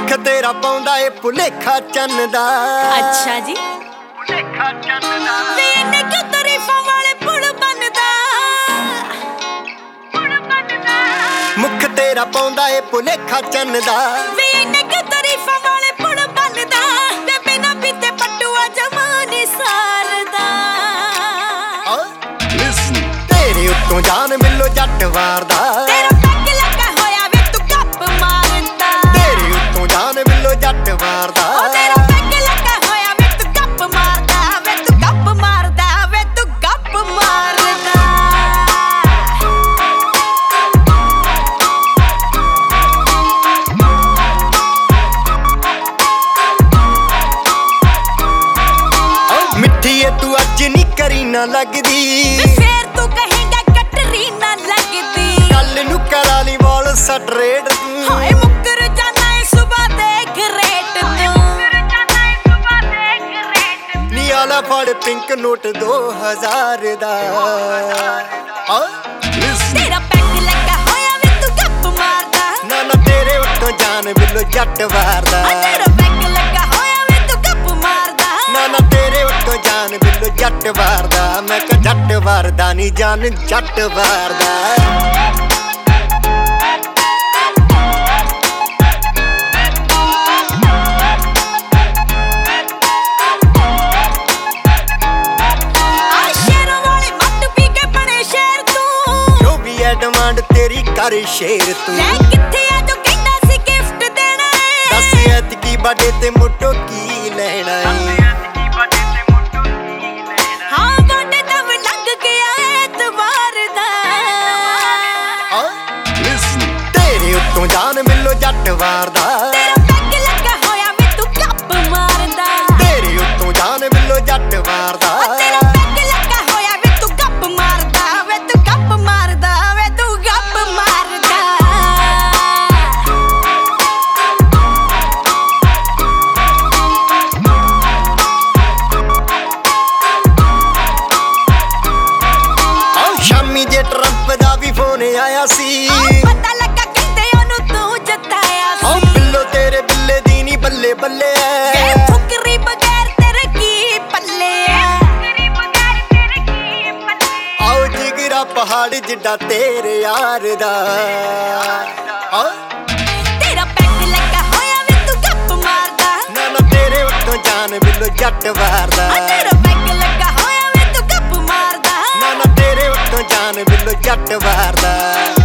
ਮੁਖ ਤੇਰਾ ਪਾਉਂਦਾ ਏ ਭੁਲੇਖਾ ਚੰਨ ਦਾ। ਅੱਛਾ ਜੀ, ਭੁਲੇਖਾ ਚੰਨ ਦਾ। ਵੇ ਇਹਨੇ ਕਿਉਂ ਤਾਰੀਫਾਂ ਵਾਲੇ ਪੁਲ ਬਣਦਾ। ਮੁਖ ਤੇਰਾ ਪਾਉਂਦਾ ਏ ਭੁਲੇਖਾ ਚੰਨ ਦਾ। ਵੇ ਇਹਨੇ ਕਿਉਂ ਤਾਰੀਫਾਂ ਵਾਲੇ ਪੁਲ ਬਣਦਾ। ਵੇ ਬਿਨਾਂ ਪੀਤੇ ਪਟੂਆ ਜਮਾਨੀ ਸਾਰਦਾ। ਤੇਰੇ ਉੱਤੋਂ ਜਾਨ ਮਿਲੋ ਜੱਟ ਵਾਰਦਾ। ਤੇਰਾ ਪੈਗ ਲੱਗਾ ਹੋਇਆ ਵੇ ਤੂੰ ਗੱਪ ਮਾਰਦਾ। ਤੇਰੇ ਉੱਤੋਂ ਜਾਨ ਮਿਲੋ ਜੱਟ ਵਾਰਦਾ। ਤੇਰਾ ਪੈਗ ਲੱਗਾ ਹੋਇਆ ਵੇ ਤੂੰ ਗੱਪ ਮਾਰਦਾ। ਵੇ ਤੂੰ ਗੱਪ ਮਾਰਦਾ। ਵੇ ਤੂੰ ਗੱਪ ਮਾਰਦਾ। ਮਿੱਠੀ ਏ ਤੂੰ ਅੱਜ ਨੀ ਕਰੀ ਨਾ ਲੱਗਦੀ। ਫੇਰ ਤੂੰ ਕਹੇਂਗਾ ਕਟਰੀ ਨਾ ਲੱਗਦੀ। ਕੱਲ ਨੂੰ ਕਰਾ ਲਈ ਵਾਲ ਸਟਰੇਟ ਤੂੰ। ਹਾਏ ਮੁੱਕਰ ਜਾਣਾ ਏ ਸੁਬਾ ਦੇ ਗ੍ਰੇਟ ਤੂੰ। ਨੀ ਆਲਾ ਫੜ ਪਿੰਕ ਨੋਟ 2000 ਦਾ। ਤੇਰਾ ਪੈਗ ਲੱਗਾ ਹੋਇਆ ਵੇ ਤੂੰ ਗੱਪ ਮਾਰਦਾ। ਨਾ ਨਾ ਤੇਰੇ ਉੱਤੋਂ ਜਾਨ ਮਿਲੋ ਜੱਟ ਵਾਰਦਾ। ਤੇਰਾ ਪੈਗ ਲੱਗਾ ਹੋਇਆ ਵੇ ਤੂੰ ਗੱਪ ਮਾਰਦਾ। ਨਾ ਨਾ ਤੇਰੇ ਉੱਤੋਂ ਜਾਨ ਮਿਲੋ ਜੱਟ ਵਾਰਦਾ। ਮੈਂ ਕਿਹਾ ਜੱਟ ਵਾਰਦਾ ਨੀ ਜਾਨ ਜੱਟ ਵਾਰਦਾ। ਡਿਮਾਂਡ ਤੇਰੀ ਕਰ ਸ਼ੇਰ ਤੂੰ। ਲੈ ਕਿੱਥੇ ਆ ਜੋ ਕਹਿੰਦਾ ਸੀ ਗਿਫਟ ਦੇਣਾ ਏ। ਦੱਸ ਐਤਕੀ ਬਰਥਡੇ ਤੇ ਮੋਟੋ ਕੀ ਲੈਣਾ ਏ। ਹਾਂ ਬਰਥਡੇ ਤਾਂ ਲੰਘ ਗਿਆ ਐਤਵਾਰ ਦਾ। ਤੇਰੇ ਉੱਤੋਂ ਜਾਨ ਮਿਲੋ ਜੱਟ ਵਾਰਦਾ। ਤੇਰਾ ਪੈਗ ਲੱਗਾ ਹੋਇਆ ਵੇ ਤੂੰ ਗੱਪ ਮਾਰਦਾ। ਤੇਰੇ ਉੱਤੋਂ ਜਾਨ ਮਿਲੋ ਜੱਟ ਵਾਰਦਾ। ਤੇਰਾ ਪੈਗ ਲੱਗਾ ਹੋਇਆ ਵੇ ਤੂੰ ਗੱਪ ਮਾਰਦਾ। ਵੇ ਤੂੰ ਗੱਪ ਮਾਰਦਾ। ਵੇ ਤੂੰ ਗੱਪ ਮਾਰਦਾ। ਸ਼ਾਮੀ ਜੇ ਟਰੰਪ ਦਾ ਵੀ ਫੋਨ ਆਇਆ ਸੀ। ਪਤਾ ਲੱਗਾ ਕਹਿੰਦੇ ਉਹਨੂੰ ਤੂੰ ਜਿਤਾਇਆ ਸੀ। ਬਿੱਲੋ ਤੇਰੇ ਬਿੱਲੇ ਦੀ ਨੀ ਬੱਲੇ ਬੱਲੇ ਵੇ ਫੁਕਰੀ ਬਗੈਰ ਤੇਰੇ ਕੀ ਪੱਲੇ। ਆਓ ਜਿਗਰਾ ਪਹਾੜ ਜਿੱਡਾ ਤੇਰੇ ਯਾਰ ਦਾ। ਤੇਰਾ ਪੈਗ ਲੱਗਾ ਹੋਇਆ ਵੇ ਤੂੰ ਗੱਪ ਮਾਰਦਾ। ਨਾ ਨਾ ਤੇਰੇ ਉੱਤੋਂ ਜਾਨ ਮਿਲੋ ਜੱਟ ਵਾਰਦਾ। ਤੇਰਾ ਪੈਗ ਲੱਗਾ ਹੋਇਆ ਵੇ ਤੂੰ ਗੱਪ ਮਾਰਦਾ। ਨਾ ਨਾ ਤੇਰੇ ਉੱਤੋਂ ਜਾਨ ਮਿਲੋ ਜੱਟ ਵਾਰਦਾ।